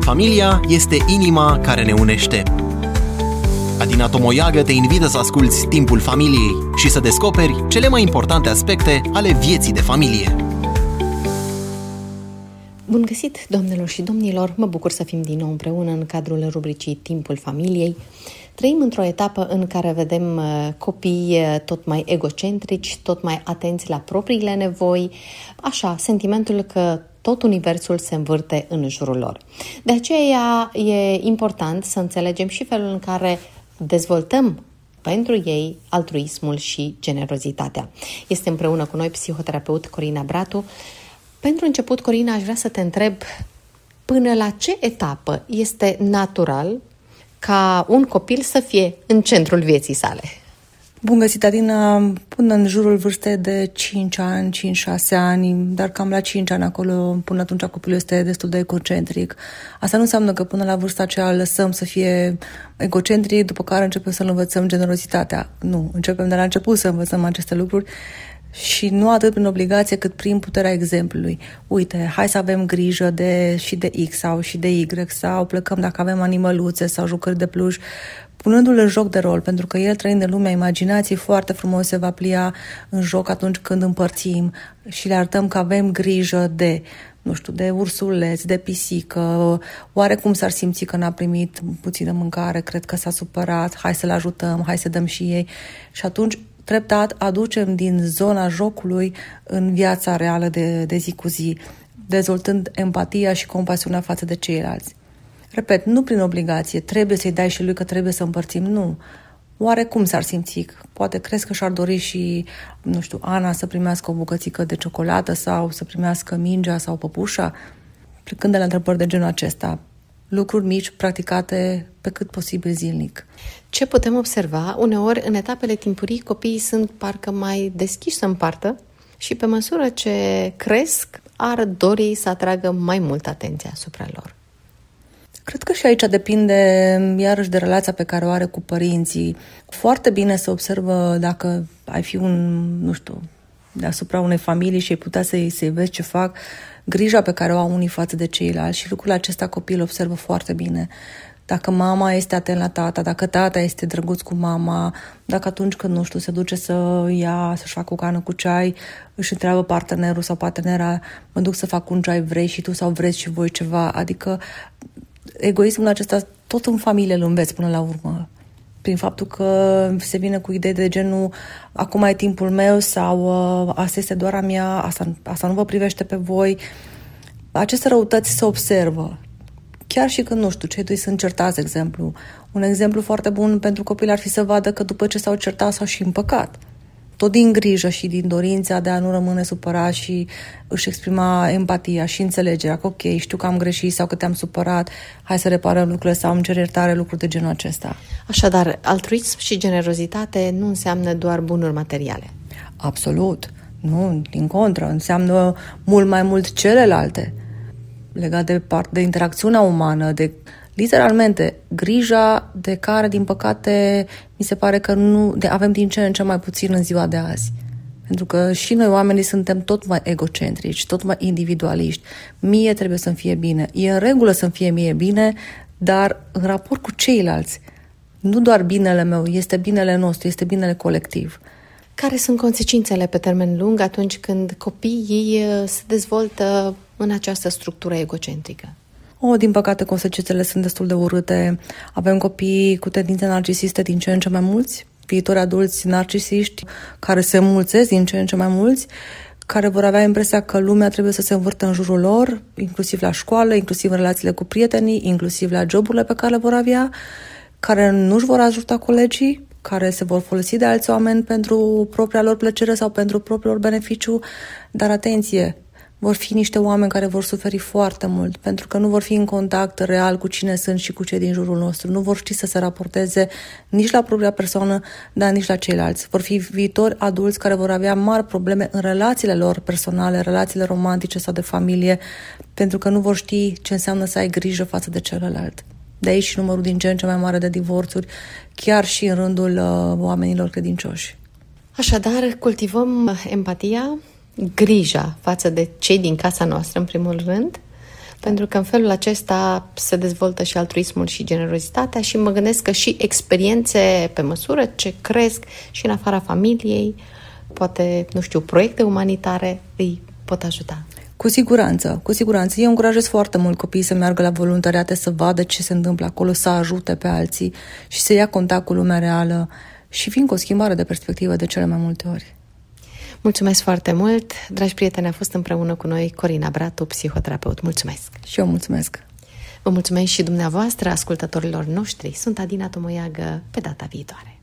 Familia este inima care ne unește. Adina Tomoiagă te invită să asculți Timpul Familiei și să descoperi cele mai importante aspecte ale vieții de familie. Bun găsit, doamnelor și domnilor! Mă bucur să fim din nou împreună în cadrul rubricii Timpul Familiei. Trăim într-o etapă în care vedem copii tot mai egocentrici, tot mai atenți la propriile nevoi, așa, sentimentul că tot universul se învârte în jurul lor. De aceea e important să înțelegem și felul în care dezvoltăm pentru ei altruismul și generozitatea. Este împreună cu noi psihoterapeut Corina Bratu. Pentru început, Corina, aș vrea să te întreb până la ce etapă este natural ca un copil să fie în centrul vieții sale? Bun găsit, Adina, până în jurul vârstei de 5 ani, 5-6 ani, dar cam la 5 ani acolo, până atunci copilul este destul de egocentric. Asta nu înseamnă că până la vârsta aceea lăsăm să fie egocentric, după care începem să-l învățăm generozitatea. Nu, începem de la început să învățăm aceste lucruri și nu atât prin obligație cât prin puterea exemplului. Uite, hai să avem grijă și de X sau și de Y sau plecăm dacă avem animăluțe sau jucări de pluș, punându-l în joc de rol, pentru că el, trăind în lumea imaginației, foarte frumos se va plia în joc atunci când împărțim și le arătăm că avem grijă de ursuleț, de pisică, oarecum s-ar simți că n-a primit puțină mâncare, cred că s-a supărat, hai să-l ajutăm, hai să dăm și ei. Și atunci, treptat, aducem din zona jocului în viața reală de zi cu zi, dezvoltând empatia și compasiunea față de ceilalți. Repet, nu prin obligație, trebuie să-i dai și lui că trebuie să împărțim, nu. Oarecum s-ar simți? Poate crezi că și-ar dori și, Ana să primească o bucățică de ciocolată sau să primească mingea sau păpușa? Plecând de la întrebări de genul acesta, lucruri mici practicate pe cât posibil zilnic. Ce putem observa? Uneori, în etapele timpurii, copiii sunt parcă mai deschiși să împartă și pe măsură ce cresc, ar dori să atragă mai mult atenția asupra lor. Cred că și aici depinde iarăși de relația pe care o are cu părinții. Foarte bine să observă dacă ai fi deasupra unei familii și ai putea să-i vezi ce fac, grija pe care o au unii față de ceilalți și lucrul acesta copilul observă foarte bine. Dacă mama este atent la tata, dacă tata este drăguț cu mama, dacă atunci când, se duce să-și facă o cană cu ceai, își întreabă partenerul sau partenera, mă duc să fac un ceai, vrei și tu sau vreți și voi ceva, adică egoismul acesta tot în familie îl înveți până la urmă. Prin faptul că se vine cu idei de genul acum e timpul meu sau asta este doar a mea, asta nu vă privește pe voi. Aceste răutăți se observă. Chiar și când, cei doi sunt certați, de exemplu. Un exemplu foarte bun pentru copil ar fi să vadă că după ce s-au certat s-au și împăcat. Tot din grijă și din dorința de a nu rămâne supărat și își exprima empatia și înțelegerea că ok, știu că am greșit sau că te-am supărat, hai să reparăm lucrurile sau îmi cer iertare, lucruri de genul acesta. Așadar, altruism și generozitate nu înseamnă doar bunuri materiale. Absolut. Nu, din contră, înseamnă mult mai mult celelalte. Legat de interacțiunea umană, de literalmente grija de care, din păcate, mi se pare că avem din ce în ce mai puțin în ziua de azi. Pentru că și noi oamenii suntem tot mai egocentrici, tot mai individualiști. Mie trebuie să-mi fie bine. E în regulă să-mi fie mie bine, dar în raport cu ceilalți, nu doar binele meu, este binele nostru, este binele colectiv. Care sunt consecințele pe termen lung atunci când copiii se dezvoltă în această structură egocentrică? Din păcate, consecințele sunt destul de urâte. Avem copii cu tendințe narcisiste din ce în ce mai mulți, viitori adulți narcisiști care se înmulțesc din ce în ce mai mulți, care vor avea impresia că lumea trebuie să se învârtă în jurul lor, inclusiv la școală, inclusiv în relațiile cu prietenii, inclusiv la joburile pe care le vor avea, care nu își vor ajuta colegii, care se vor folosi de alți oameni pentru propria lor plăcere sau pentru propriul lor beneficiu, dar atenție, vor fi niște oameni care vor suferi foarte mult, pentru că nu vor fi în contact real cu cine sunt și cu cei din jurul nostru. Nu vor ști să se raporteze nici la propria persoană, dar nici la ceilalți. Vor fi viitori adulți care vor avea mari probleme în relațiile lor personale, relațiile romantice sau de familie, pentru că nu vor ști ce înseamnă să ai grijă față de celălalt. De aici și numărul din ce în ce mai mare de divorțuri, chiar și în rândul oamenilor credincioși. Așadar, cultivăm empatia, grija față de cei din casa noastră, în primul rând, Pentru că în felul acesta se dezvoltă și altruismul și generozitatea și mă gândesc că și experiențe pe măsură ce cresc și în afara familiei, poate, nu știu, proiecte umanitare îi pot ajuta. Cu siguranță, cu siguranță. Eu încurajez foarte mult copiii să meargă la voluntariate, să vadă ce se întâmplă acolo, să ajute pe alții și să ia contact cu lumea reală și fiind o schimbare de perspectivă de cele mai multe ori. Mulțumesc foarte mult! Dragi prieteni, a fost împreună cu noi Corina Bratu, psihoterapeut. Mulțumesc! Și eu mulțumesc! Vă mulțumesc și dumneavoastră, ascultătorilor noștri. Sunt Adina Tomoiagă, pe data viitoare.